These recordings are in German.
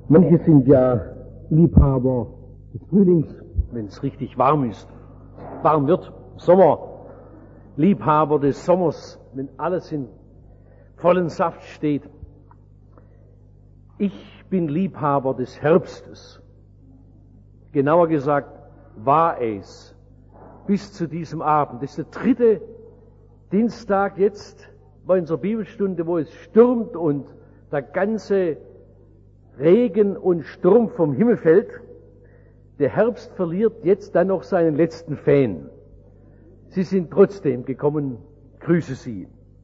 Manche sind ja Liebhaber des Frühlings, wenn es richtig warm ist, warm wird, Sommer, Liebhaber des Sommers, wenn alles in vollen Saft steht. Ich bin Liebhaber des Herbstes. Genauer gesagt war es bis zu diesem Abend. Das ist der dritte Dienstag jetzt bei unserer Bibelstunde, wo es stürmt und der ganze Regen und Sturm vom Himmel fällt. Der Herbst verliert jetzt dann noch seinen letzten Fan. Sie sind trotzdem gekommen, grüße Sie.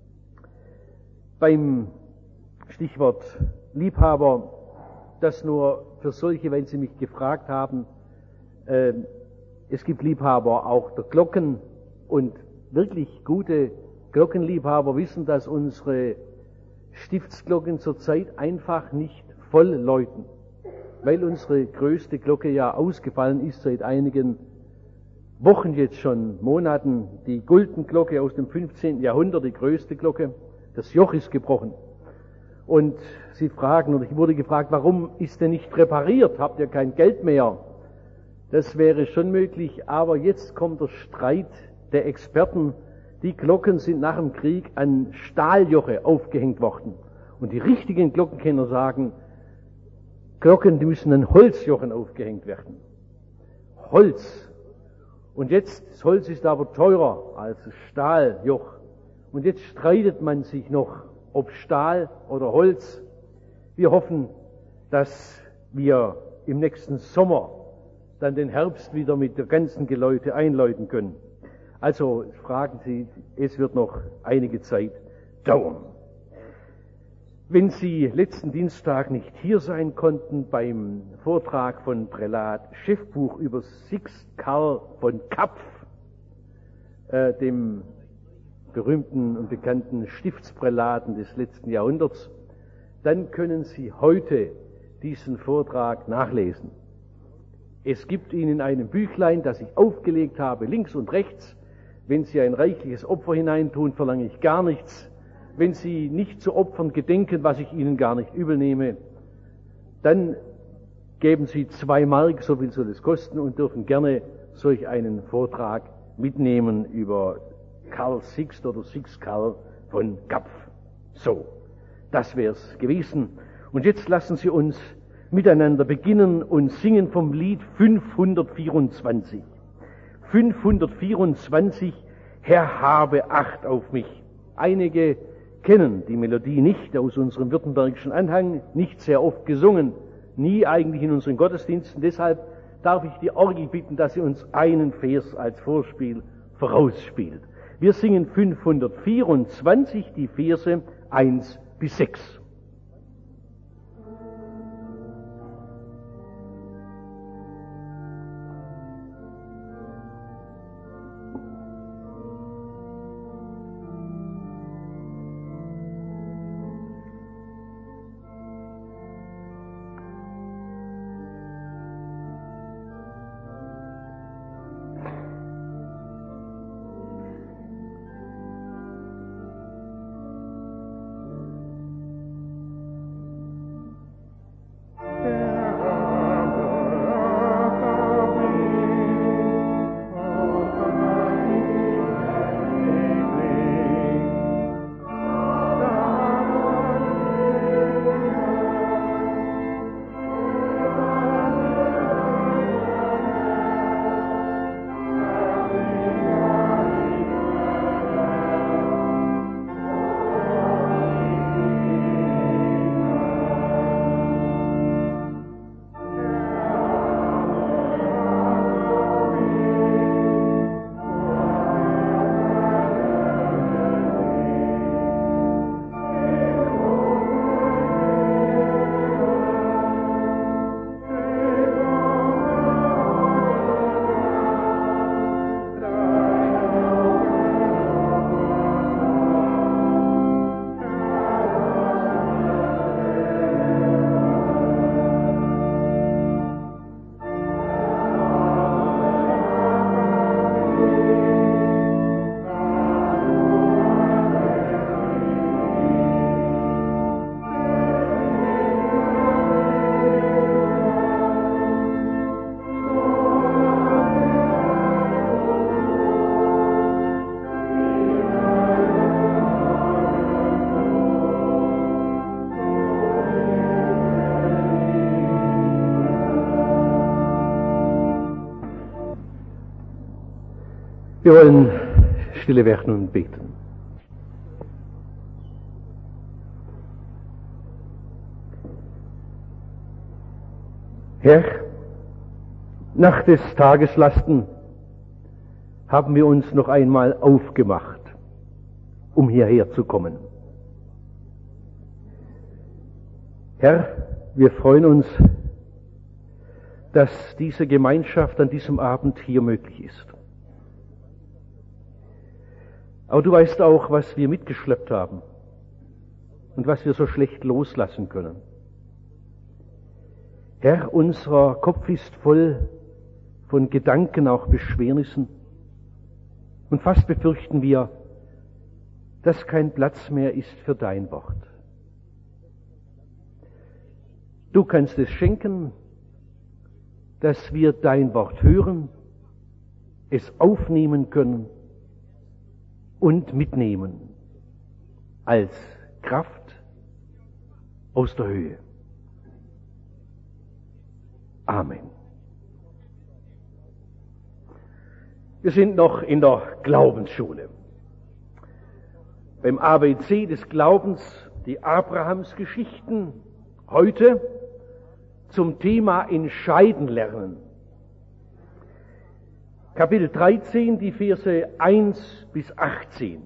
Beim Stichwort Liebhaber, das nur für solche, wenn Sie mich gefragt haben, es gibt Liebhaber auch der Glocken, und wirklich gute Glockenliebhaber wissen, dass unsere Stiftsglocken zurzeit einfach nicht voll läuten, weil unsere größte Glocke ja ausgefallen ist seit einigen Wochen, jetzt schon Monaten. Die Guldenglocke aus dem 15. Jahrhundert, die größte Glocke, das Joch ist gebrochen. Und Sie fragen, oder ich wurde gefragt, warum ist denn nicht repariert? Habt ihr kein Geld mehr? Das wäre schon möglich, aber jetzt kommt der Streit der Experten. Die Glocken sind nach dem Krieg an Stahljoche aufgehängt worden. Und die richtigen Glockenkenner sagen, Glocken, die müssen an Holzjochen aufgehängt werden. Holz. Und jetzt, das Holz ist aber teurer als das Stahljoch. Und jetzt streitet man sich noch, ob Stahl oder Holz. Wir hoffen, dass wir im nächsten Sommer dann den Herbst wieder mit der ganzen Geläute einläuten können. Also fragen Sie, es wird noch einige Zeit dauern. Wenn Sie letzten Dienstag nicht hier sein konnten beim Vortrag von Prälat Schäffbuch über Sixt Karl von Kapf, dem berühmten und bekannten Stiftsprälaten des letzten Jahrhunderts, dann können Sie heute diesen Vortrag nachlesen. Es gibt ihn in einem Büchlein, das ich aufgelegt habe, links und rechts. Wenn Sie ein reichliches Opfer hineintun, verlange ich gar nichts. Wenn Sie nicht zu opfern gedenken, was ich Ihnen gar nicht übel nehme, dann geben Sie 2 Mark, so viel soll es kosten, und dürfen gerne solch einen Vortrag mitnehmen über Karl Sixt oder Sixt Karl von Kapf. So, das wär's gewesen. Und jetzt lassen Sie uns miteinander beginnen und singen vom Lied 524. 524, Herr, habe Acht auf mich. Einige kennen die Melodie nicht, aus unserem württembergischen Anhang, nicht sehr oft gesungen, nie eigentlich in unseren Gottesdiensten. Deshalb darf ich die Orgel bitten, dass sie uns einen Vers als Vorspiel vorausspielt. Wir singen 524, die Verse 1 bis 6. Wir wollen stille werden und beten. Herr, nach des Tages Lasten haben wir uns noch einmal aufgemacht, um hierher zu kommen. Herr, wir freuen uns, dass diese Gemeinschaft an diesem Abend hier möglich ist. Aber du weißt auch, was wir mitgeschleppt haben und was wir so schlecht loslassen können. Herr, unser Kopf ist voll von Gedanken, auch Beschwernissen, und fast befürchten wir, dass kein Platz mehr ist für dein Wort. Du kannst es schenken, dass wir dein Wort hören, es aufnehmen können und mitnehmen als Kraft aus der Höhe. Amen. Wir sind noch in der Glaubensschule. Beim ABC des Glaubens, die Abrahamsgeschichten, heute zum Thema Entscheiden lernen. Kapitel 13, die Verse 1 bis 18.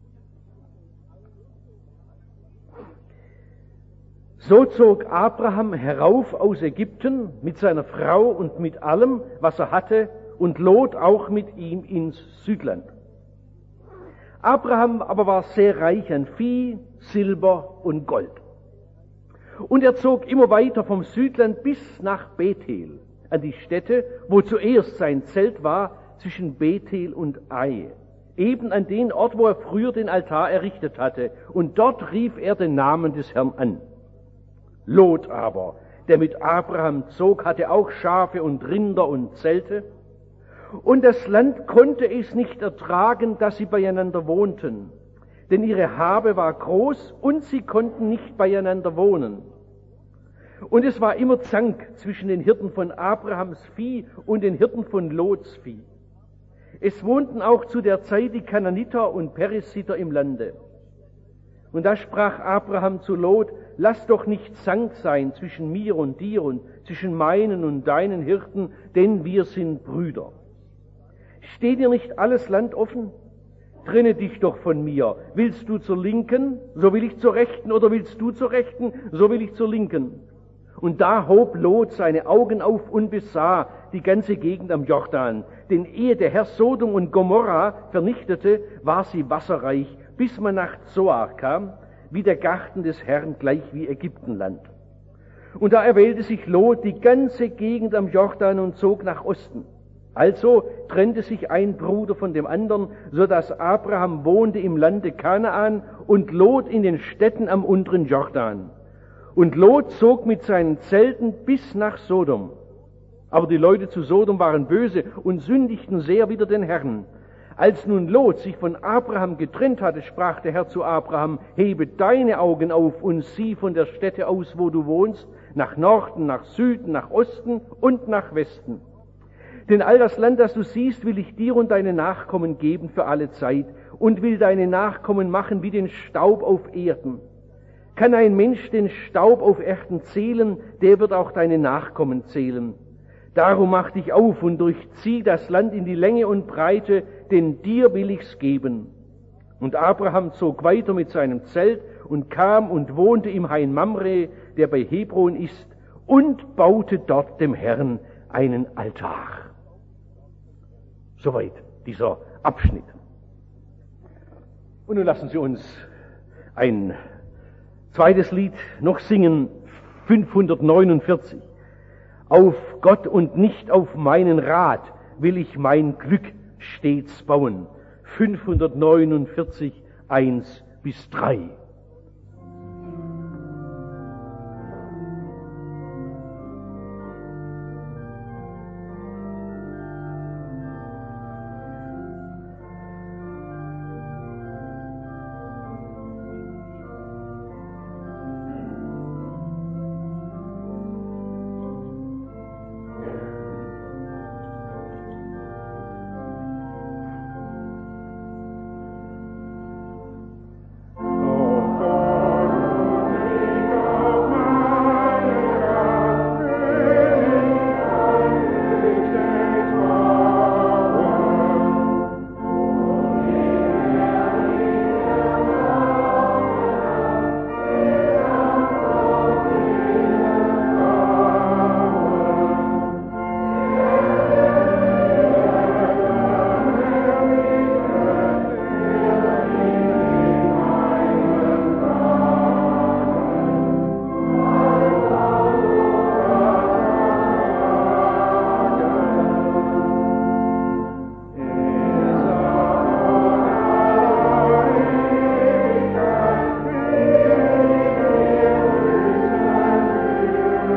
So zog Abraham herauf aus Ägypten mit seiner Frau und mit allem, was er hatte, und Lot auch mit ihm ins Südland. Abraham aber war sehr reich an Vieh, Silber und Gold. Und er zog immer weiter vom Südland bis nach Bethel, an die Stätte, wo zuerst sein Zelt war, zwischen Bethel und Ai, eben an den Ort, wo er früher den Altar errichtet hatte. Und dort rief er den Namen des Herrn an. Lot aber, der mit Abraham zog, hatte auch Schafe und Rinder und Zelte. Und das Land konnte es nicht ertragen, dass sie beieinander wohnten, denn ihre Habe war groß und sie konnten nicht beieinander wohnen. Und es war immer Zank zwischen den Hirten von Abrahams Vieh und den Hirten von Lots Vieh. Es wohnten auch zu der Zeit die Kananiter und Perisiter im Lande. Und da sprach Abraham zu Lot: Lass doch nicht Zank sein zwischen mir und dir und zwischen meinen und deinen Hirten, denn wir sind Brüder. Steht dir nicht alles Land offen? Trenne dich doch von mir. Willst du zur Linken, so will ich zur Rechten, oder willst du zur Rechten, so will ich zur Linken. Und da hob Lot seine Augen auf und besah die ganze Gegend am Jordan. Denn ehe der Herr Sodom und Gomorra vernichtete, war sie wasserreich, bis man nach Zoar kam, wie der Garten des Herrn, gleich wie Ägyptenland. Und da erwählte sich Lot die ganze Gegend am Jordan und zog nach Osten. Also trennte sich ein Bruder von dem anderen, so dass Abraham wohnte im Lande Kanaan und Lot in den Städten am unteren Jordan. Und Lot zog mit seinen Zelten bis nach Sodom. Aber die Leute zu Sodom waren böse und sündigten sehr wider den Herrn. Als nun Lot sich von Abraham getrennt hatte, sprach der Herr zu Abraham: Hebe deine Augen auf und sieh von der Stätte aus, wo du wohnst, nach Norden, nach Süden, nach Osten und nach Westen. Denn all das Land, das du siehst, will ich dir und deine Nachkommen geben für alle Zeit und will deine Nachkommen machen wie den Staub auf Erden. Kann ein Mensch den Staub auf Erden zählen, der wird auch deine Nachkommen zählen. Darum mach dich auf und durchzieh das Land in die Länge und Breite, denn dir will ich's geben. Und Abraham zog weiter mit seinem Zelt und kam und wohnte im Hain Mamre, der bei Hebron ist, und baute dort dem Herrn einen Altar. Soweit dieser Abschnitt. Und nun lassen Sie uns ein zweites Lied noch singen, 549. Auf Gott und nicht auf meinen Rat will ich mein Glück stets bauen. 549, 1 bis 3.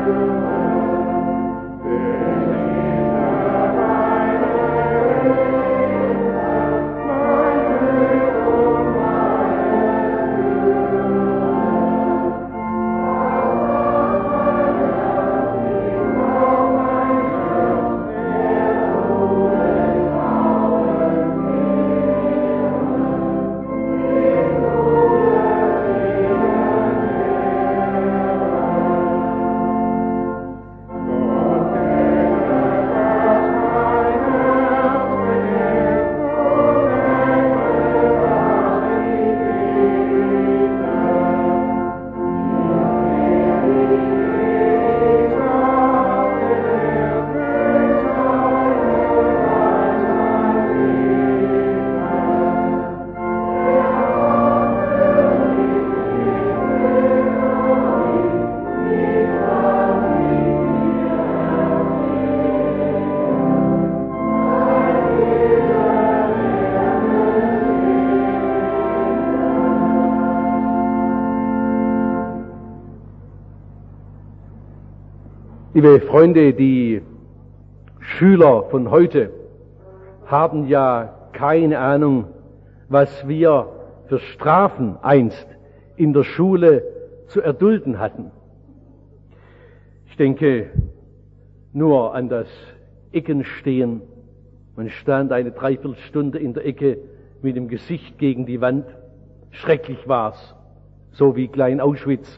Liebe Freunde, die Schüler von heute haben ja keine Ahnung, was wir für Strafen einst in der Schule zu erdulden hatten. Ich denke nur an das Eckenstehen. Man stand eine Dreiviertelstunde in der Ecke mit dem Gesicht gegen die Wand. Schrecklich war's, so wie Klein Auschwitz.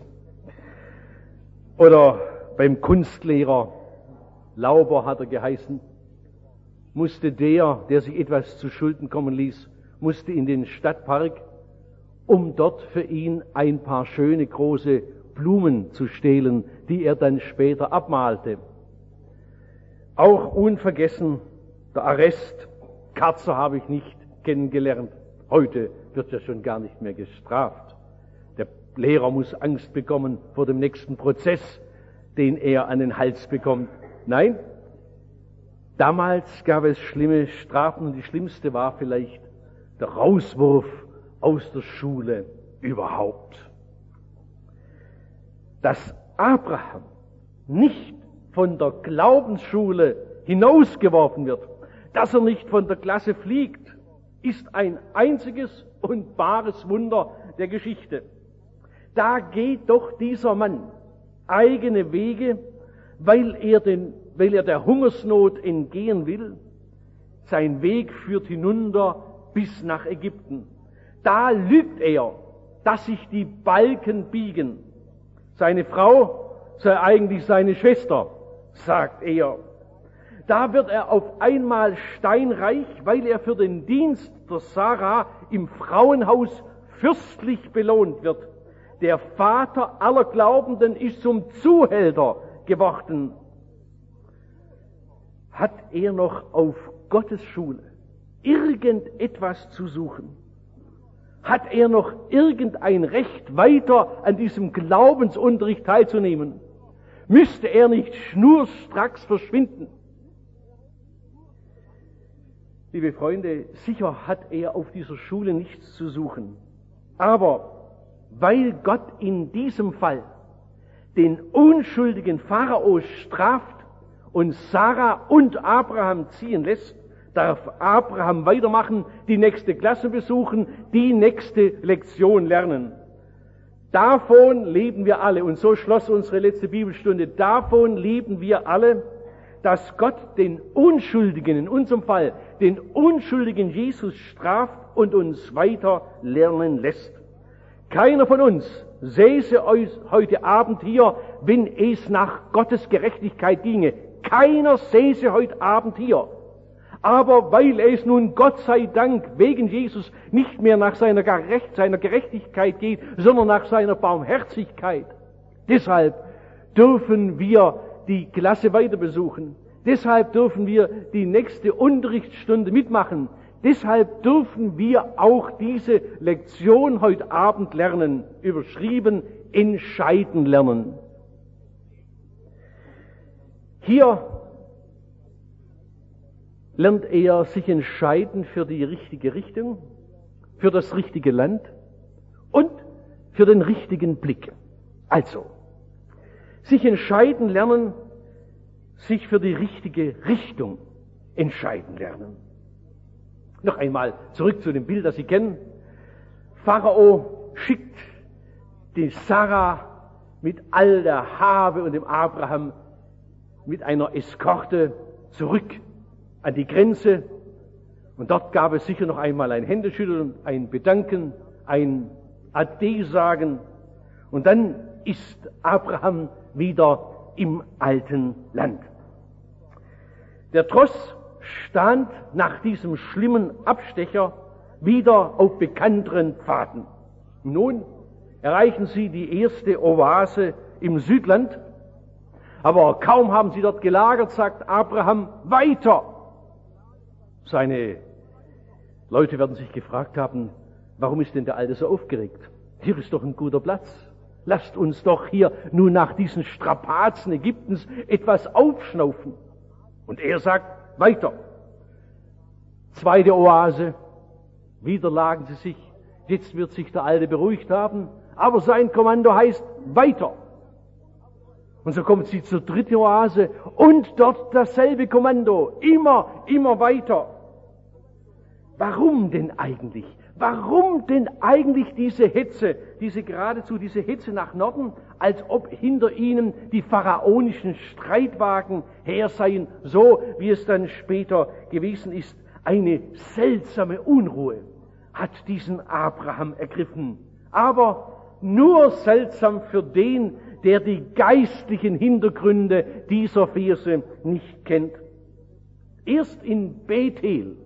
Oder beim Kunstlehrer, Lauber hat er geheißen, musste der sich etwas zu Schulden kommen ließ, musste in den Stadtpark, um dort für ihn ein paar schöne große Blumen zu stehlen, die er dann später abmalte. Auch unvergessen der Arrest. Karzer habe ich nicht kennengelernt. Heute wird ja schon gar nicht mehr gestraft. Der Lehrer muss Angst bekommen vor dem nächsten Prozess, den er an den Hals bekommt. Nein, damals gab es schlimme Strafen und die schlimmste war vielleicht der Rauswurf aus der Schule überhaupt. Dass Abraham nicht von der Glaubensschule hinausgeworfen wird, dass er nicht von der Klasse fliegt, ist ein einziges und wahres Wunder der Geschichte. Da geht doch dieser Mann eigene Wege, weil er der Hungersnot entgehen will. Sein Weg führt hinunter bis nach Ägypten. Da lügt er, dass sich die Balken biegen. Seine Frau sei eigentlich seine Schwester, sagt er. Da wird er auf einmal steinreich, weil er für den Dienst der Sarah im Frauenhaus fürstlich belohnt wird. Der Vater aller Glaubenden ist zum Zuhälter geworden. Hat er noch auf Gottes Schule irgendetwas zu suchen? Hat er noch irgendein Recht, weiter an diesem Glaubensunterricht teilzunehmen? Müsste er nicht schnurstracks verschwinden? Liebe Freunde, sicher hat er auf dieser Schule nichts zu suchen. Aber weil Gott in diesem Fall den unschuldigen Pharao straft und Sarah und Abraham ziehen lässt, darf Abraham weitermachen, die nächste Klasse besuchen, die nächste Lektion lernen. Davon leben wir alle, und so schloss unsere letzte Bibelstunde, davon leben wir alle, dass Gott den Unschuldigen, in unserem Fall, den unschuldigen Jesus straft und uns weiter lernen lässt. Keiner von uns säße heute Abend hier, wenn es nach Gottes Gerechtigkeit ginge. Keiner säße heute Abend hier. Aber weil es nun Gott sei Dank wegen Jesus nicht mehr nach seiner Gerechtigkeit geht, sondern nach seiner Barmherzigkeit, deshalb dürfen wir die Klasse weiter besuchen. Deshalb dürfen wir die nächste Unterrichtsstunde mitmachen. Deshalb dürfen wir auch diese Lektion heute Abend lernen, überschrieben, entscheiden lernen. Hier lernt er sich entscheiden für die richtige Richtung, für das richtige Land und für den richtigen Blick. Also, sich entscheiden lernen, sich für die richtige Richtung entscheiden lernen. Noch einmal zurück zu dem Bild, das Sie kennen. Pharao schickt die Sarah mit all der Habe und dem Abraham mit einer Eskorte zurück an die Grenze. Und dort gab es sicher noch einmal ein Händeschütteln, ein Bedanken, ein Ade sagen. Und dann ist Abraham wieder im alten Land. Der Tross stand nach diesem schlimmen Abstecher wieder auf bekannteren Pfaden. Nun erreichen sie die erste Oase im Südland, aber kaum haben sie dort gelagert, sagt Abraham, weiter. Seine Leute werden sich gefragt haben, warum ist denn der Alte so aufgeregt? Hier ist doch ein guter Platz. Lasst uns doch hier nun nach diesen Strapazen Ägyptens etwas aufschnaufen. Und er sagt, weiter. Zweite Oase, wieder lagen sie sich. Jetzt wird sich der Alte beruhigt haben, aber sein Kommando heißt, weiter. Und so kommt sie zur dritten Oase und dort dasselbe Kommando, immer weiter. Warum denn eigentlich? Warum denn eigentlich diese Hetze, diese Hetze nach Norden, als ob hinter ihnen die pharaonischen Streitwagen her seien, so wie es dann später gewesen ist. Eine seltsame Unruhe hat diesen Abraham ergriffen. Aber nur seltsam für den, der die geistlichen Hintergründe dieser Verse nicht kennt. Erst in Bethel,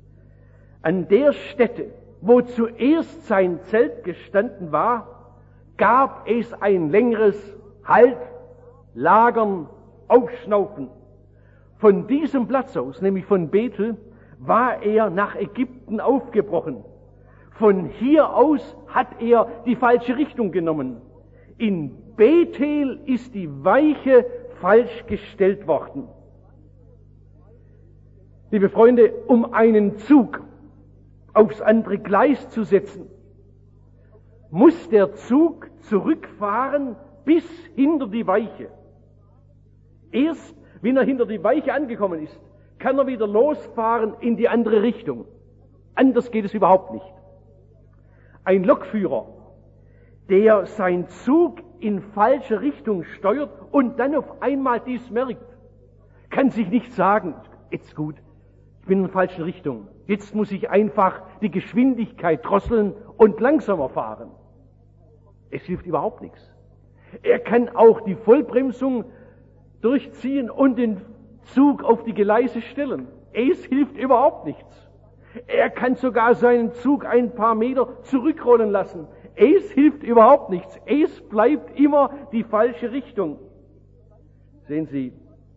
an der Stätte, wo zuerst sein Zelt gestanden war, gab es ein längeres Halt, Lagern, Aufschnaufen. Von diesem Platz aus, nämlich von Bethel, war er nach Ägypten aufgebrochen. Von hier aus hat er die falsche Richtung genommen. In Bethel ist die Weiche falsch gestellt worden. Liebe Freunde, um einen Zug aufs andere Gleis zu setzen, muss der Zug zurückfahren bis hinter die Weiche. Erst wenn er hinter die Weiche angekommen ist, kann er wieder losfahren in die andere Richtung. Anders geht es überhaupt nicht. Ein Lokführer, der seinen Zug in falsche Richtung steuert und dann auf einmal dies merkt, kann sich nicht sagen, jetzt gut, ich bin in der falschen Richtung. Jetzt muss ich einfach die Geschwindigkeit drosseln und langsamer fahren. Es hilft überhaupt nichts. Er kann auch die Vollbremsung durchziehen und den Zug auf die Gleise stellen. Es hilft überhaupt nichts. Er kann sogar seinen Zug ein paar Meter zurückrollen lassen. Es hilft überhaupt nichts. Es bleibt immer die falsche Richtung. Sehen Sie,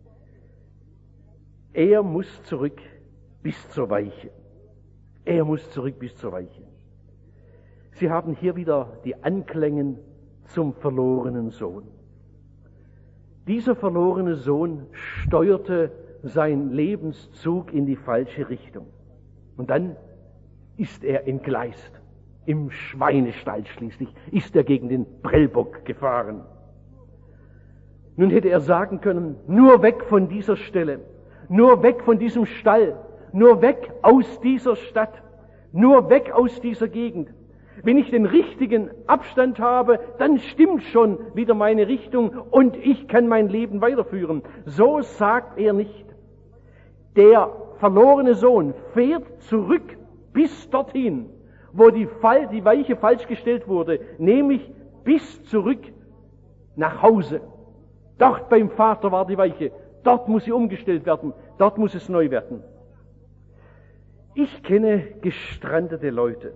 er muss zurück bis zur Weiche. Er muss zurück bis zur Weiche. Sie haben hier wieder die Anklänge zum verlorenen Sohn. Dieser verlorene Sohn steuerte seinen Lebenszug in die falsche Richtung. Und dann ist er entgleist. Im Schweinestall schließlich ist er gegen den Prellbock gefahren. Nun hätte er sagen können, nur weg von dieser Stelle, nur weg von diesem Stall, nur weg aus dieser Stadt, nur weg aus dieser Gegend. Wenn ich den richtigen Abstand habe, dann stimmt schon wieder meine Richtung und ich kann mein Leben weiterführen. So sagt er nicht. Der verlorene Sohn fährt zurück bis dorthin, wo die Weiche falsch gestellt wurde, nämlich bis zurück nach Hause. Dort beim Vater war die Weiche, dort muss sie umgestellt werden, dort muss es neu werden. Ich kenne gestrandete Leute.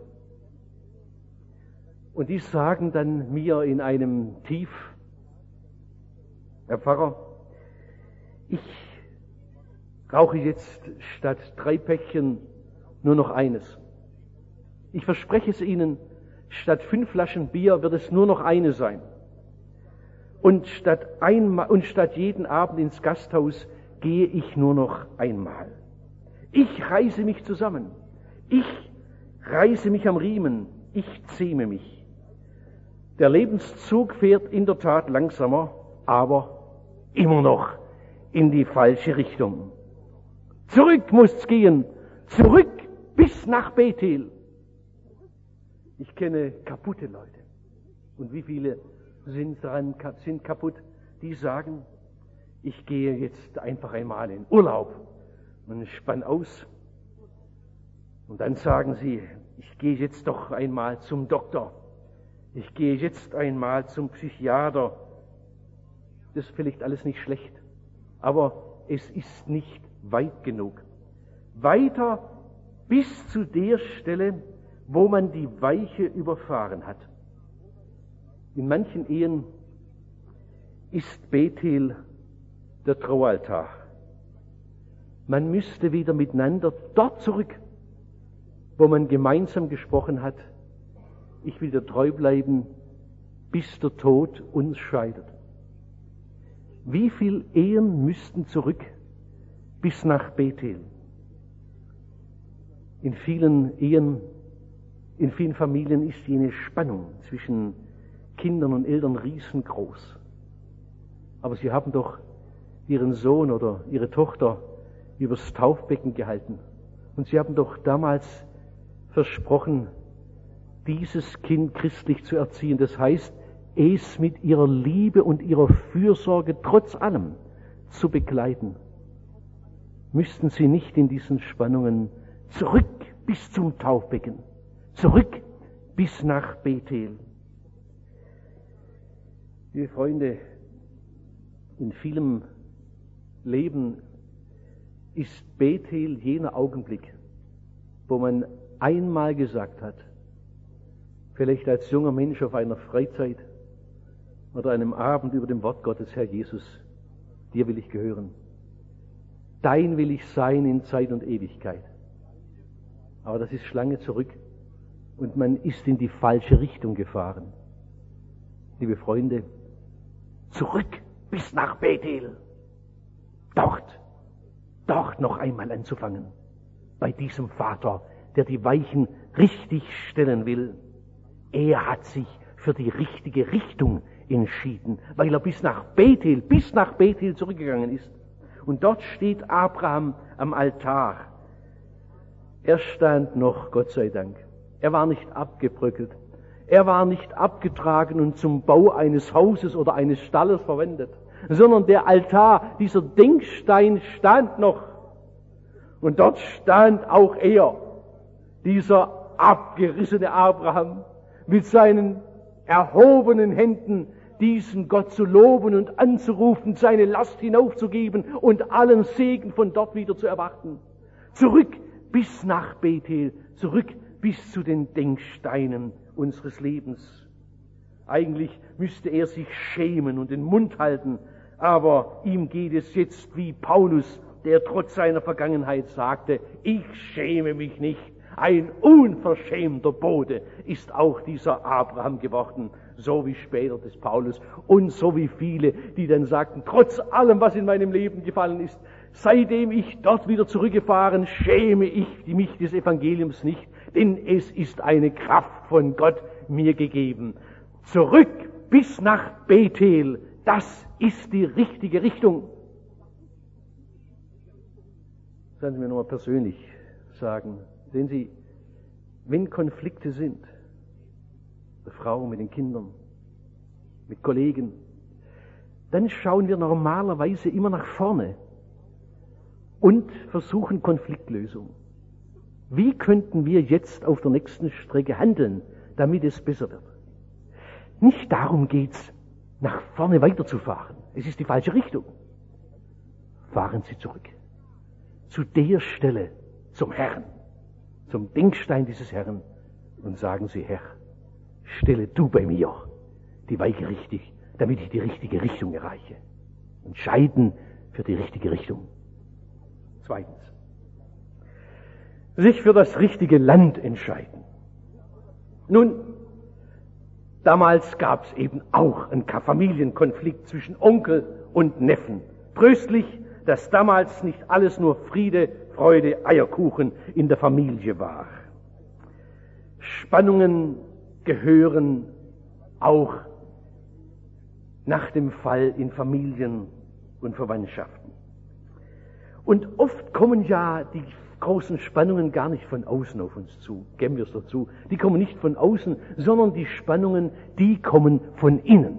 Und die sagen dann mir in einem Tief, Herr Pfarrer, ich rauche jetzt statt 3 Päckchen nur noch eines. Ich verspreche es Ihnen, statt 5 Flaschen Bier wird es nur noch eine sein. Und statt jeden Abend ins Gasthaus gehe ich nur noch einmal. Ich reiße mich zusammen. Ich reiße mich am Riemen. Ich zähme mich. Der Lebenszug fährt in der Tat langsamer, aber immer noch in die falsche Richtung. Zurück musst's gehen, zurück bis nach Bethel. Ich kenne kaputte Leute. Und wie viele sind kaputt, die sagen, ich gehe jetzt einfach einmal in Urlaub und spann aus. Und dann sagen sie, ich gehe jetzt doch einmal zum Doktor. Ich gehe jetzt einmal zum Psychiater. Das ist vielleicht alles nicht schlecht, aber es ist nicht weit genug. Weiter bis zu der Stelle, wo man die Weiche überfahren hat. In manchen Ehen ist Bethel der Traualtar. Man müsste wieder miteinander dort zurück, wo man gemeinsam gesprochen hat, ich will dir treu bleiben, bis der Tod uns scheidet. Wie viele Ehen müssten zurück bis nach Bethel? In vielen Ehen, in vielen Familien ist jene Spannung zwischen Kindern und Eltern riesengroß. Aber sie haben doch ihren Sohn oder ihre Tochter übers Taufbecken gehalten. Und sie haben doch damals versprochen, dieses Kind christlich zu erziehen. Das heißt, es mit ihrer Liebe und ihrer Fürsorge trotz allem zu begleiten. Müssten sie nicht in diesen Spannungen zurück bis zum Taufbecken, zurück bis nach Bethel? Liebe Freunde, in vielem Leben ist Bethel jener Augenblick, wo man einmal gesagt hat, vielleicht als junger Mensch auf einer Freizeit oder einem Abend über dem Wort Gottes, Herr Jesus, dir will ich gehören. Dein will ich sein in Zeit und Ewigkeit. Aber das ist Schlange zurück und man ist in die falsche Richtung gefahren. Liebe Freunde, zurück bis nach Bethel. Dort noch einmal anzufangen. Bei diesem Vater, der die Weichen richtig stellen will. Er hat sich für die richtige Richtung entschieden, weil er bis nach Bethel zurückgegangen ist. Und dort steht Abraham am Altar. Er stand noch, Gott sei Dank. Er war nicht abgebröckelt. Er war nicht abgetragen und zum Bau eines Hauses oder eines Stalles verwendet, sondern der Altar, dieser Denkstein stand noch. Und dort stand auch er, dieser abgerissene Abraham, mit seinen erhobenen Händen diesen Gott zu loben und anzurufen, seine Last hinaufzugeben und allen Segen von dort wieder zu erwarten. Zurück bis nach Bethel, zurück bis zu den Denksteinen unseres Lebens. Eigentlich müsste er sich schämen und den Mund halten, aber ihm geht es jetzt wie Paulus, der trotz seiner Vergangenheit sagte, ich schäme mich nicht. Ein unverschämter Bote ist auch dieser Abraham geworden, so wie später des Paulus und so wie viele, die dann sagten, trotz allem, was in meinem Leben gefallen ist, seitdem ich dort wieder zurückgefahren, schäme ich mich des Evangeliums nicht, denn es ist eine Kraft von Gott mir gegeben. Zurück bis nach Bethel, das ist die richtige Richtung. Sollen Sie mir nochmal persönlich sagen, sehen Sie, wenn Konflikte sind, der Frau mit den Kindern, mit Kollegen, dann schauen wir normalerweise immer nach vorne und versuchen Konfliktlösung. Wie könnten wir jetzt auf der nächsten Strecke handeln, damit es besser wird? Nicht darum geht's, nach vorne weiterzufahren. Es ist die falsche Richtung. Fahren Sie zurück. Zu der Stelle, zum Herrn, zum Denkstein dieses Herrn und sagen Sie, Herr, stelle du bei mir die Weiche richtig, damit ich die richtige Richtung erreiche. Entscheiden für die richtige Richtung. Zweitens, sich für das richtige Land entscheiden. Nun, damals gab es eben auch einen Familienkonflikt zwischen Onkel und Neffen. Tröstlich, dass damals nicht alles nur Friede, Freude, Eierkuchen in der Familie war. Spannungen gehören auch nach dem Fall in Familien und Verwandtschaften. Und oft kommen ja die großen Spannungen gar nicht von außen auf uns zu, geben wir es dazu. Die kommen nicht von außen, sondern die Spannungen, die kommen von innen.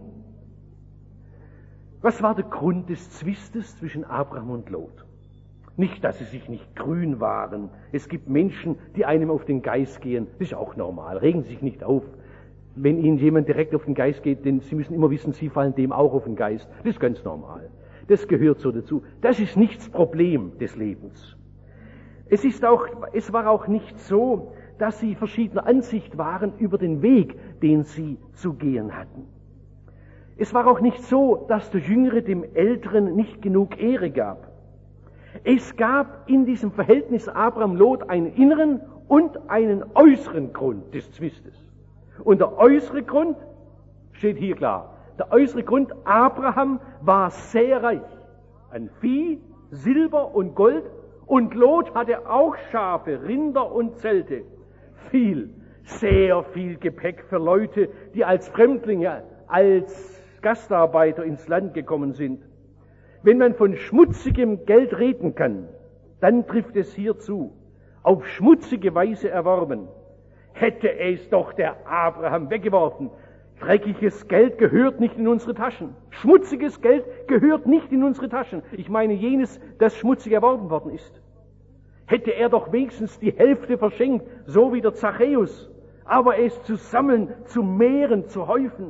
Was war der Grund des Zwistes zwischen Abraham und Lot? Nicht, dass sie sich nicht grün waren. Es gibt Menschen, die einem auf den Geist gehen. Das ist auch normal. Regen Sie sich nicht auf, wenn Ihnen jemand direkt auf den Geist geht, denn Sie müssen immer wissen, Sie fallen dem auch auf den Geist. Das ist ganz normal. Das gehört so dazu. Das ist nicht das Problem des Lebens. Es war auch nicht so, dass sie verschiedener Ansicht waren über den Weg, den sie zu gehen hatten. Es war auch nicht so, dass der Jüngere dem Älteren nicht genug Ehre gab. Es gab in diesem Verhältnis Abraham-Lot einen inneren und einen äußeren Grund des Zwistes. Und der äußere Grund steht hier klar. Der äußere Grund, Abraham war sehr reich an Vieh, Silber und Gold, und Lot hatte auch Schafe, Rinder und Zelte. Sehr viel Gepäck für Leute, die als Fremdlinge, als Gastarbeiter ins Land gekommen sind. Wenn man von schmutzigem Geld reden kann, dann trifft es hier zu. Auf schmutzige Weise erworben. Hätte es doch der Abraham weggeworfen. Dreckiges Geld gehört nicht in unsere Taschen. Schmutziges Geld gehört nicht in unsere Taschen. Ich meine jenes, das schmutzig erworben worden ist. Hätte er doch wenigstens die Hälfte verschenkt, so wie der Zachäus. Aber es zu sammeln, zu mehren, zu häufen.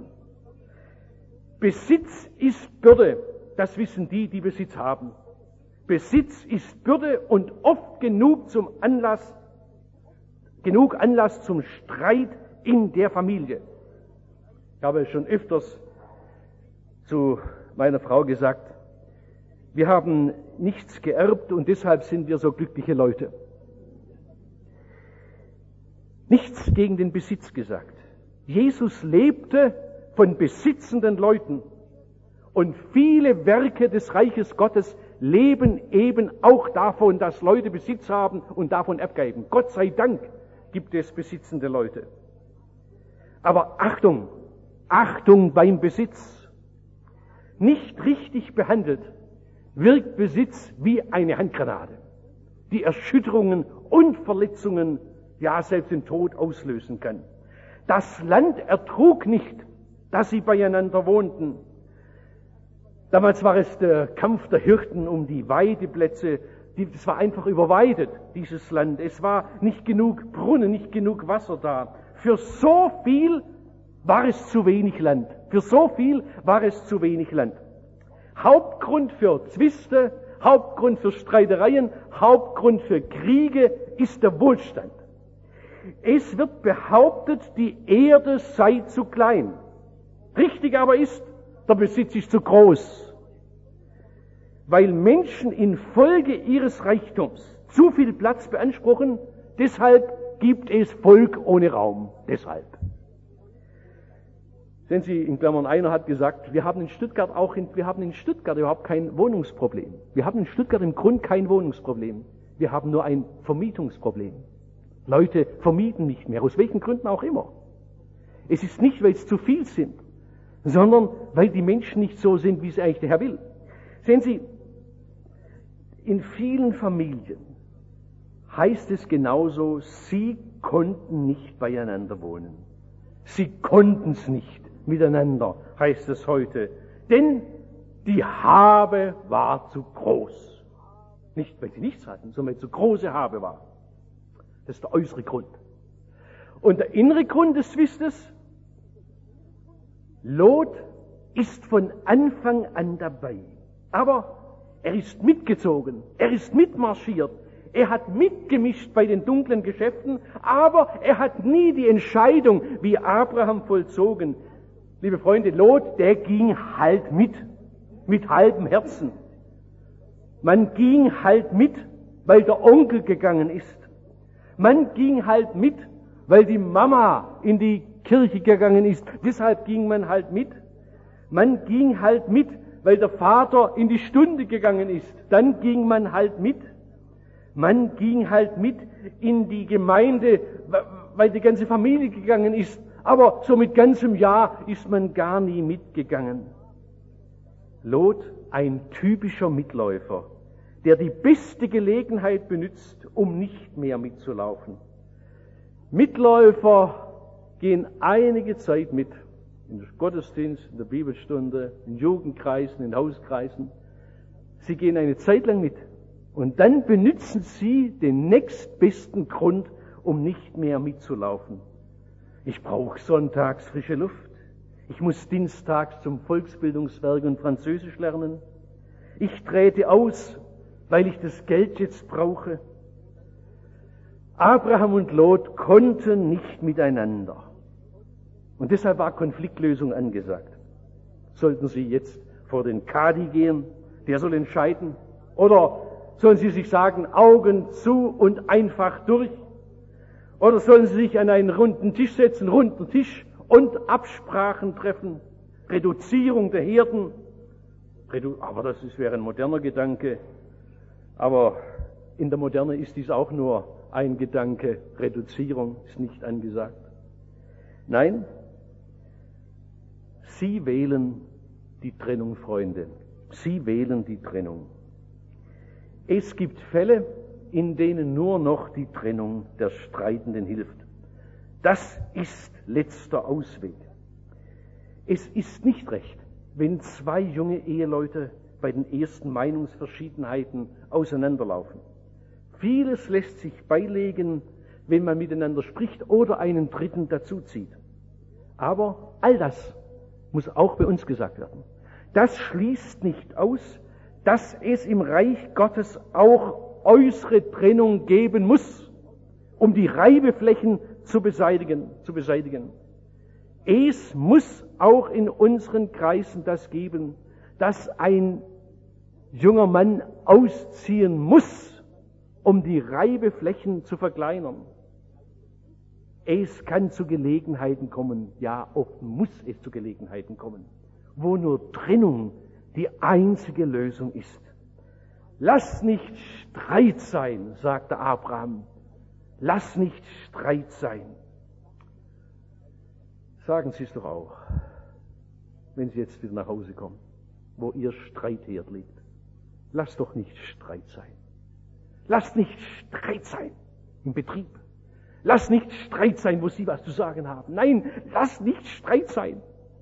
Besitz ist Bürde. Das wissen die, die Besitz haben. Besitz ist Bürde und oft genug Anlass zum Streit in der Familie. Ich habe schon öfters zu meiner Frau gesagt, wir haben nichts geerbt und deshalb sind wir so glückliche Leute. Nichts gegen den Besitz gesagt. Jesus lebte von besitzenden Leuten und viele Werke des Reiches Gottes leben eben auch davon, dass Leute Besitz haben und davon abgeben. Gott sei Dank gibt es besitzende Leute. Aber Achtung! Achtung beim Besitz. Nicht richtig behandelt wirkt Besitz wie eine Handgranate, die Erschütterungen und Verletzungen, ja selbst den Tod auslösen kann. Das Land ertrug nicht, dass sie beieinander wohnten. Damals war es der Kampf der Hirten um die Weideplätze. Es war einfach überweidet, dieses Land. Es war nicht genug Brunnen, nicht genug Wasser da. Für so viel war es zu wenig Land. Für so viel war es zu wenig Land. Hauptgrund für Zwiste, Hauptgrund für Streitereien, Hauptgrund für Kriege ist der Wohlstand. Es wird behauptet, die Erde sei zu klein. Richtig aber ist, der Besitz ist zu groß. Weil Menschen infolge ihres Reichtums zu viel Platz beanspruchen, deshalb gibt es Volk ohne Raum. Deshalb. Sehen Sie, in Klammern, einer hat gesagt, wir haben in Stuttgart überhaupt kein Wohnungsproblem. Wir haben in Stuttgart im Grund kein Wohnungsproblem. Wir haben nur ein Vermietungsproblem. Leute vermieten nicht mehr, aus welchen Gründen auch immer. Es ist nicht, weil es zu viel sind, sondern weil die Menschen nicht so sind, wie es eigentlich der Herr will. Sehen Sie, in vielen Familien heißt es genauso, sie konnten nicht beieinander wohnen. Sie konnten es nicht miteinander, heißt es heute. Denn die Habe war zu groß. Nicht, weil sie nichts hatten, sondern weil zu große Habe war. Das ist der äußere Grund. Und der innere Grund des Zwistes, Lot ist von Anfang an dabei. Aber er ist mitgezogen, er ist mitmarschiert, er hat mitgemischt bei den dunklen Geschäften, aber er hat nie die Entscheidung wie Abraham vollzogen. Liebe Freunde, Lot, der ging halt mit halbem Herzen. Man ging halt mit, weil der Onkel gegangen ist. Man ging halt mit, weil die Mama in die Kirche gegangen ist. Deshalb ging man halt mit. Man ging halt mit, weil der Vater in die Stunde gegangen ist. Dann ging man halt mit. Man ging halt mit in die Gemeinde, weil die ganze Familie gegangen ist. Aber so mit ganzem Jahr ist man gar nie mitgegangen. Lot ein typischer Mitläufer, der die beste Gelegenheit benutzt, um nicht mehr mitzulaufen. Mitläufer gehen einige Zeit mit, in den Gottesdienst, in der Bibelstunde, in Jugendkreisen, in Hauskreisen. Sie gehen eine Zeit lang mit und dann benutzen sie den nächstbesten Grund, um nicht mehr mitzulaufen. Ich brauche sonntags frische Luft. Ich muss dienstags zum Volksbildungswerk und Französisch lernen. Ich trete aus, weil ich das Geld jetzt brauche. Abraham und Lot konnten nicht miteinander. Und deshalb war Konfliktlösung angesagt. Sollten sie jetzt vor den Kadi gehen, der soll entscheiden? Oder sollen sie sich sagen, Augen zu und einfach durch? Oder sollen sie sich an einen runden Tisch setzen, runden Tisch und Absprachen treffen? Reduzierung der Herden. Aber das wäre ein moderner Gedanke. Aber in der Moderne ist dies auch nur ein Gedanke. Reduzierung ist nicht angesagt. Nein, sie wählen die Trennung, Freunde. Sie wählen die Trennung. Es gibt Fälle, in denen nur noch die Trennung der Streitenden hilft. Das ist letzter Ausweg. Es ist nicht recht, wenn zwei junge Eheleute bei den ersten Meinungsverschiedenheiten auseinanderlaufen. Vieles lässt sich beilegen, wenn man miteinander spricht oder einen Dritten dazuzieht. Aber all das muss auch bei uns gesagt werden. Das schließt nicht aus, dass es im Reich Gottes auch äußere Trennung geben muss, um die Reibeflächen zu beseitigen. Es muss auch in unseren Kreisen das geben, dass ein junger Mann ausziehen muss, um die Reibeflächen zu verkleinern. Es kann zu Gelegenheiten kommen, ja, oft muss es zu Gelegenheiten kommen, wo nur Trennung die einzige Lösung ist. Lass nicht Streit sein, sagte Abraham. Lass nicht Streit sein. Sagen Sie es doch auch, wenn Sie jetzt wieder nach Hause kommen, wo Ihr Streitherd liegt. Lass doch nicht Streit sein. Lass nicht Streit sein im Betrieb. Lass nicht Streit sein, wo Sie was zu sagen haben. Nein, lass nicht Streit sein.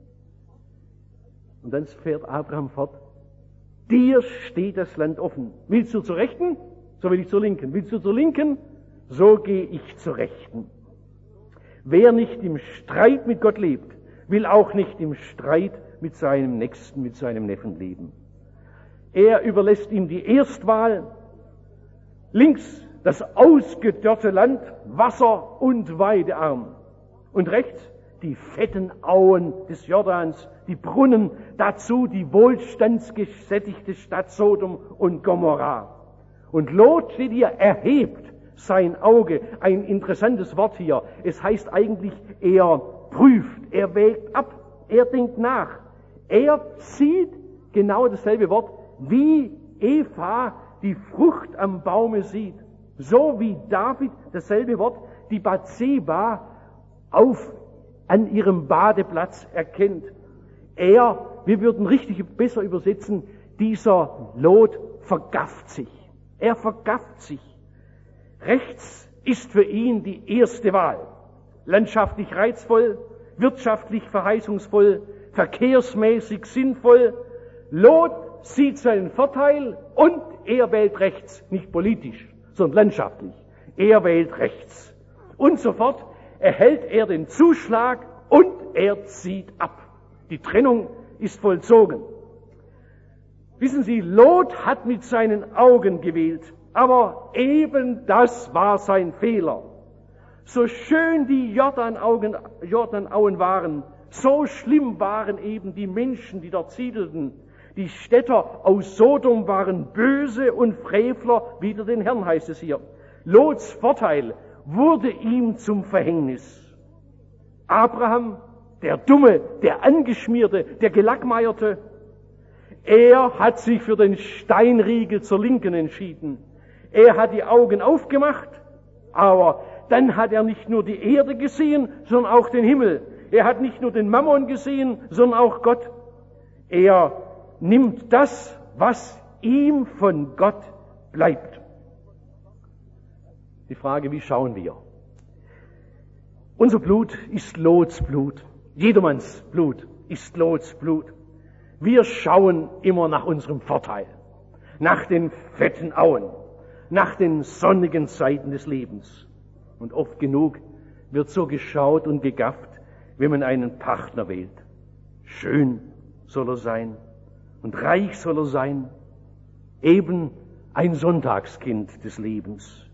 Und dann fährt Abraham fort. Dir steht das Land offen. Willst du zur Rechten? So will ich zur Linken. Willst du zur Linken? So gehe ich zur Rechten. Wer nicht im Streit mit Gott lebt, will auch nicht im Streit mit seinem Nächsten, mit seinem Neffen leben. Er überlässt ihm die Erstwahl. Links das ausgedörrte Land, Wasser und Weidearm. Und rechts die fetten Auen des Jordans, die Brunnen, dazu die wohlstandsgesättigte Stadt Sodom und Gomorrha. Und Lot steht hier, erhebt sein Auge. Ein interessantes Wort hier. Es heißt eigentlich, er prüft, er wägt ab, er denkt nach. Er sieht genau dasselbe Wort, wie Eva die Frucht am Baume sieht. So wie David dasselbe Wort, die Bathseba an ihrem Badeplatz erkennt. Wir würden richtig besser übersetzen, dieser Lot vergafft sich. Er vergafft sich. Rechts ist für ihn die erste Wahl. Landschaftlich reizvoll, wirtschaftlich verheißungsvoll, verkehrsmäßig sinnvoll. Lot sieht seinen Vorteil und er wählt rechts, nicht politisch, sondern landschaftlich. Er wählt rechts. Und sofort erhält er den Zuschlag und er zieht ab. Die Trennung ist vollzogen. Wissen Sie, Lot hat mit seinen Augen gewählt, aber eben das war sein Fehler. So schön die Jordanauen waren, so schlimm waren eben die Menschen, die dort siedelten. Die Städter aus Sodom waren böse und Frevler, wider den Herrn heißt es hier. Lots Vorteil wurde ihm zum Verhängnis. Abraham, der Dumme, der Angeschmierte, der Gelackmeierte, er hat sich für den Steinriegel zur Linken entschieden. Er hat die Augen aufgemacht, aber dann hat er nicht nur die Erde gesehen, sondern auch den Himmel. Er hat nicht nur den Mammon gesehen, sondern auch Gott. nimmt das, was ihm von Gott bleibt. Die Frage, wie schauen wir? Unser Blut ist Lots Blut. Jedermanns Blut ist Lots Blut. Wir schauen immer nach unserem Vorteil, nach den fetten Auen, nach den sonnigen Seiten des Lebens. Und oft genug wird so geschaut und gegafft, wenn man einen Partner wählt. Schön soll er sein und reich soll er sein, eben ein Sonntagskind des Lebens.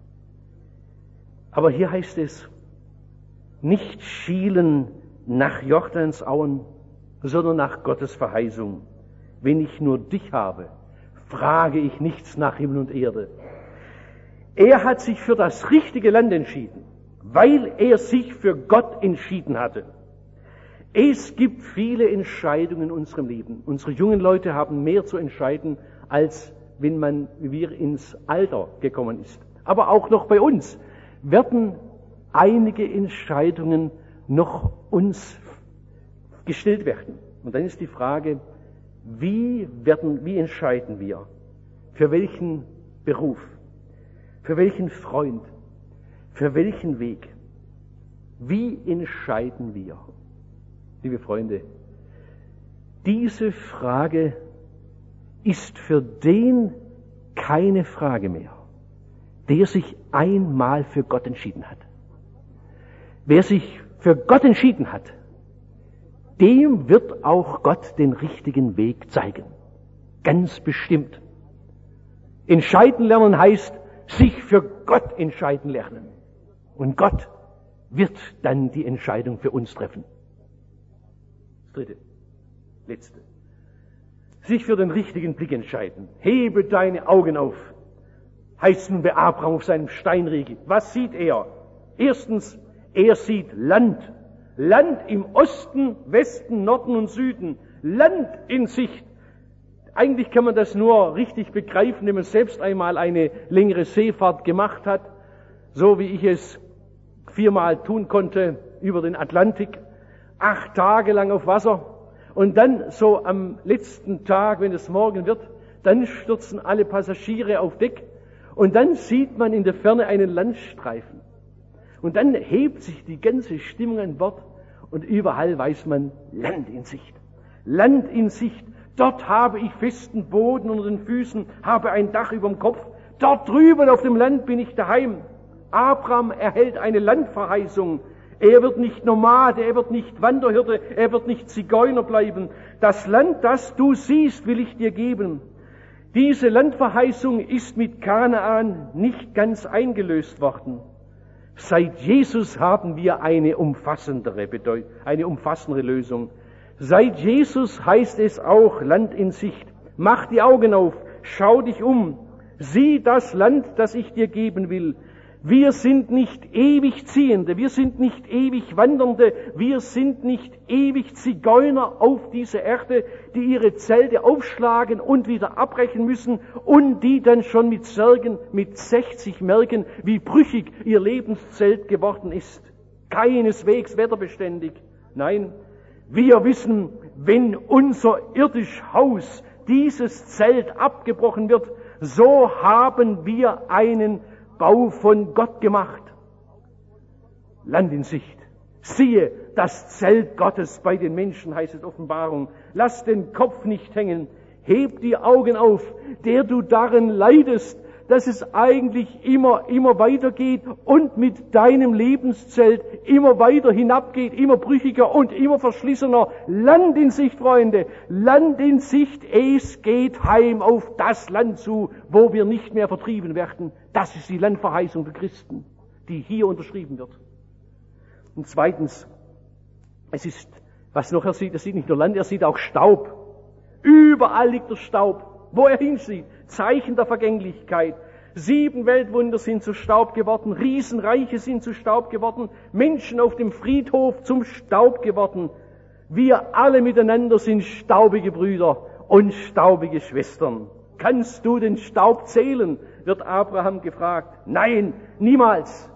Aber hier heißt es, nicht schielen nach Jordansauen, sondern nach Gottes Verheißung. Wenn ich nur dich habe, frage ich nichts nach Himmel und Erde. Er hat sich für das richtige Land entschieden, weil er sich für Gott entschieden hatte. Es gibt viele Entscheidungen in unserem Leben. Unsere jungen Leute haben mehr zu entscheiden, als wenn wir ins Alter gekommen ist. Aber auch noch bei uns werden einige Entscheidungen noch uns gestellt werden. Und dann ist die Frage, wie entscheiden wir? Für welchen Beruf? Für welchen Freund? Für welchen Weg? Wie entscheiden wir? Liebe Freunde, diese Frage ist für den keine Frage mehr, der sich einmal für Gott entschieden hat. Wer sich für Gott entschieden hat, dem wird auch Gott den richtigen Weg zeigen. Ganz bestimmt. Entscheiden lernen heißt, sich für Gott entscheiden lernen. Und Gott wird dann die Entscheidung für uns treffen. Das dritte, letzte. Sich für den richtigen Blick entscheiden. Hebe deine Augen auf. Heißt nun bei Abraham auf seinem Steinriegel. Was sieht er? Erstens, er sieht Land. Land im Osten, Westen, Norden und Süden. Land in Sicht. Eigentlich kann man das nur richtig begreifen, wenn man selbst einmal eine längere Seefahrt gemacht hat, so wie ich es 4-mal tun konnte über den Atlantik, 8 Tage lang auf Wasser und dann so am letzten Tag, wenn es morgen wird, dann stürzen alle Passagiere auf Deck und dann sieht man in der Ferne einen Landstreifen und dann hebt sich die ganze Stimmung an Bord und überall weiß man Land in Sicht. Land in Sicht. Dort habe ich festen Boden unter den Füßen, habe ein Dach über dem Kopf. Dort drüben auf dem Land bin ich daheim. Abraham erhält eine Landverheißung. Er wird nicht Nomade, er wird nicht Wanderhirte, er wird nicht Zigeuner bleiben. Das Land, das du siehst, will ich dir geben. Diese Landverheißung ist mit Kanaan nicht ganz eingelöst worden. Seit Jesus haben wir eine umfassendere Lösung. Seit Jesus heißt es auch Land in Sicht. Mach die Augen auf, schau dich um, sieh das Land, das ich dir geben will. Wir sind nicht ewig Ziehende, wir sind nicht ewig Wandernde, wir sind nicht ewig Zigeuner auf dieser Erde, die ihre Zelte aufschlagen und wieder abbrechen müssen und die dann schon mit 60 merken, wie brüchig ihr Lebenszelt geworden ist. Keineswegs wetterbeständig. Nein, wir wissen, wenn unser irdisch Haus, dieses Zelt abgebrochen wird, so haben wir einen Bau von Gott gemacht. Land in Sicht. Siehe, das Zelt Gottes bei den Menschen, heißt es Offenbarung. Lass den Kopf nicht hängen. Heb die Augen auf, der du darin leidest, dass es eigentlich immer weitergeht und mit deinem Lebenszelt immer weiter hinabgeht, immer brüchiger und immer verschlissener. Land in Sicht, Freunde, Land in Sicht, es geht heim auf das Land zu, wo wir nicht mehr vertrieben werden. Das ist die Landverheißung für Christen, die hier unterschrieben wird. Und zweitens, es ist, was noch er sieht nicht nur Land, er sieht auch Staub. Überall liegt der Staub. Wo er hinsieht, Zeichen der Vergänglichkeit. 7 Weltwunder sind zu Staub geworden, Riesenreiche sind zu Staub geworden, Menschen auf dem Friedhof zum Staub geworden. Wir alle miteinander sind staubige Brüder und staubige Schwestern. Kannst du den Staub zählen? Wird Abraham gefragt. Nein, niemals.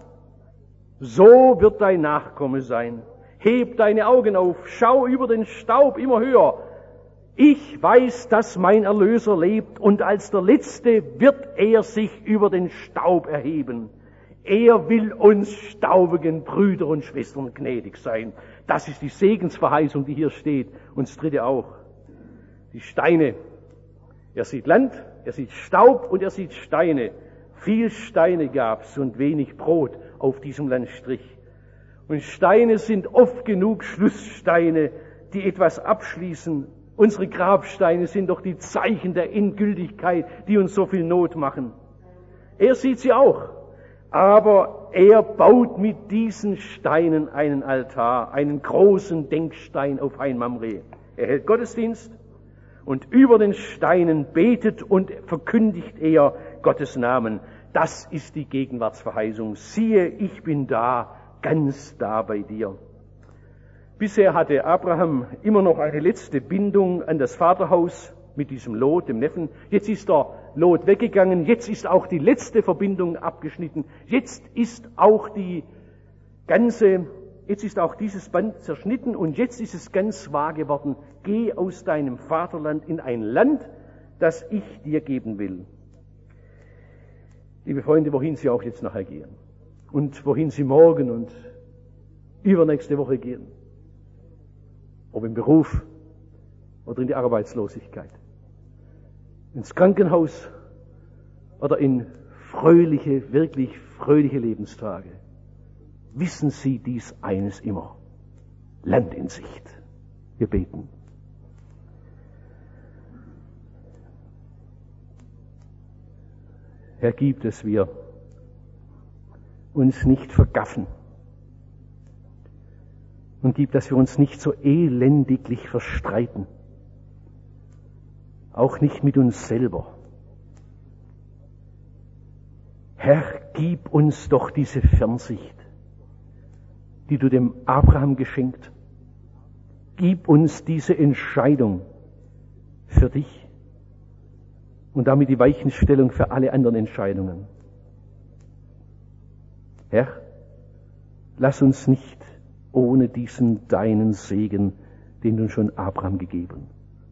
So wird dein Nachkomme sein. Heb deine Augen auf, schau über den Staub immer höher. Ich weiß, dass mein Erlöser lebt, und als der Letzte wird er sich über den Staub erheben. Er will uns staubigen Brüder und Schwestern gnädig sein. Das ist die Segensverheißung, die hier steht. Und das dritte auch. Die Steine. Er sieht Land, er sieht Staub und er sieht Steine. Viel Steine gab's und wenig Brot auf diesem Landstrich. Und Steine sind oft genug Schlusssteine, die etwas abschließen. Unsere Grabsteine sind doch die Zeichen der Endgültigkeit, die uns so viel Not machen. Er sieht sie auch, aber er baut mit diesen Steinen einen Altar, einen großen Denkstein auf Ein Mamre. Er hält Gottesdienst und über den Steinen betet und verkündigt er Gottes Namen. Das ist die Gegenwartsverheißung. Siehe, ich bin da, ganz da bei dir. Bisher hatte Abraham immer noch eine letzte Bindung an das Vaterhaus mit diesem Lot, dem Neffen. Jetzt ist der Lot weggegangen. Jetzt ist auch die letzte Verbindung abgeschnitten. Jetzt ist auch dieses Band zerschnitten und jetzt ist es ganz wahr geworden. Geh aus deinem Vaterland in ein Land, das ich dir geben will. Liebe Freunde, wohin Sie auch jetzt nachher gehen und wohin Sie morgen und übernächste Woche gehen, ob im Beruf oder in die Arbeitslosigkeit, ins Krankenhaus oder in fröhliche, wirklich fröhliche Lebenstage, wissen Sie dies eines immer: Land in Sicht. Wir beten. Herr, gib, dass wir uns nicht vergaffen und gib, dass wir uns nicht so elendiglich verstreiten, auch nicht mit uns selber. Herr, gib uns doch diese Fernsicht, die du dem Abraham geschenkt. Gib uns diese Entscheidung für dich und damit die Weichenstellung für alle anderen Entscheidungen. Herr, lass uns nicht ohne diesen deinen Segen, den du schon Abraham gegeben.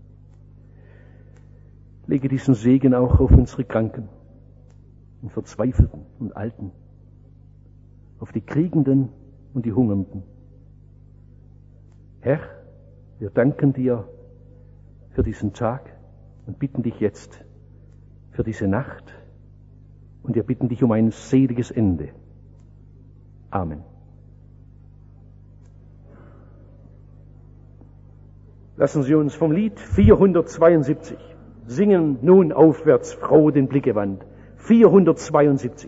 Lege diesen Segen auch auf unsere Kranken und Verzweifelten und Alten, auf die Kriegenden und die Hungernden. Herr, wir danken dir für diesen Tag und bitten dich jetzt für diese Nacht und wir bitten dich um ein seliges Ende. Amen. Lassen Sie uns vom Lied 472 singen: Nun aufwärts, Frau, den Blick gewandt. 472.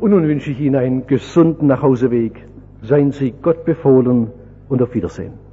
Und nun wünsche ich Ihnen einen gesunden Nachhauseweg. Seien Sie Gott befohlen und auf Wiedersehen.